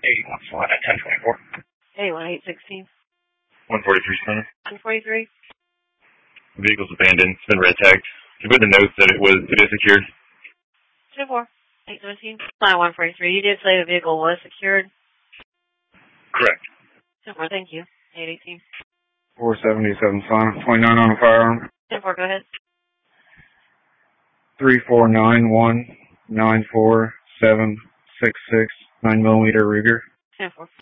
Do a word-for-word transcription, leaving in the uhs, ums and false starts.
eight one four at ten twenty-four. Hey, one eight sixteen. one forty-three center. one forty-three. Vehicle's abandoned. It's been red tagged. You put in the notes that it was it is secured. two four. eight seventeen. Line one forty-three. You did say the vehicle was secured. Correct. two four, thank you. eight eighteen. four seventy-seven final. twenty-nine on the firearm. ten four, go ahead. three four nine one nine four seven six six nine millimeter Ruger. ten four.